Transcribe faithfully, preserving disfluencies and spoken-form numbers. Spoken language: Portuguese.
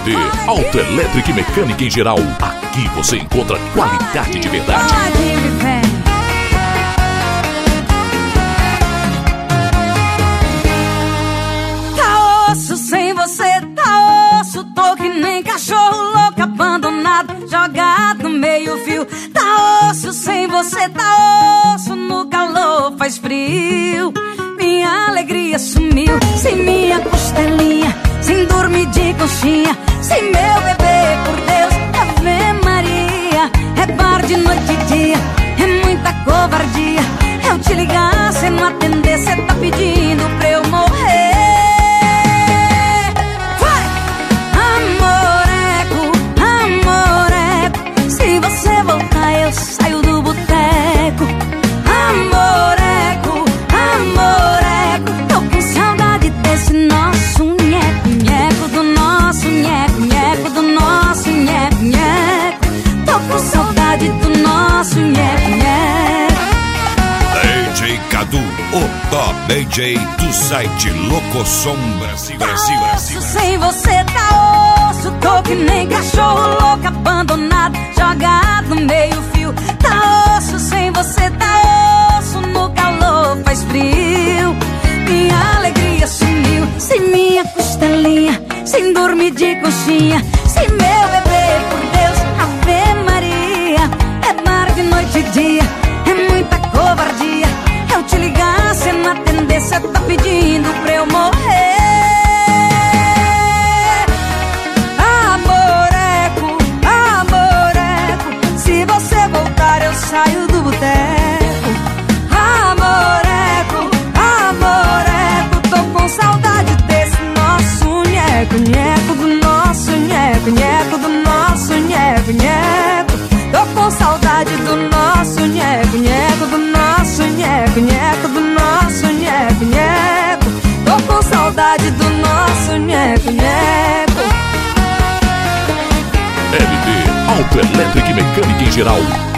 D, Autoelétrica e Mecânica em geral. Aqui você encontra qualidade de verdade. Tá osso sem você, tá osso. Tô que nem cachorro louco, abandonado, jogado no meio fio. Tá osso sem você, tá osso. No calor faz frio. Minha alegria sumiu, sem minha costelinha, sem dormir de conchinha, sem meu bebê, por Deus, Ave Maria. É bar de noite e dia, é muita covardia. Eu te ligar, cê não atender, cê tá pedindo pra eu morrer. Vai! Amoreco, amoreco, se você voltar eu saio do boteco. Amoreco, amoreco, tô com saudade desse nosso nheco, nheco, do nosso nheco, nheco, do nosso nheco, nheco. Tô com saudade do nosso nheco, nheco. D J Cadu, o top D J do site Locosom Brasil, Brasil, Brasil. Sem você tá osso, tô que nem cachorro louco, abandonado, jogado no meio fio. Tá osso, sem você tá osso, no calor faz frio. Minha alegria sumiu, sem minha costelinha, sem dormir de conchinha, sem meu bebê, por Deus, Ave Maria. É bar de noite e dia, é muita covardia. Eu te ligar, cê não atender, cê tá pedindo pra eu morrer. Amoreco, amoreco, se você voltar eu saio do boteco. Amoreco, amoreco, tô com saudade desse nosso nheco, nheco, do nosso nheco, nheco, do nosso nheco, nheco. Tô com saudade do nosso nheco, nheco, do nosso nheco, nheco, do nosso nheco, nheco. Tô com saudade do nosso nheco, nheco. L D, Autoelétrica e Mecânica em geral.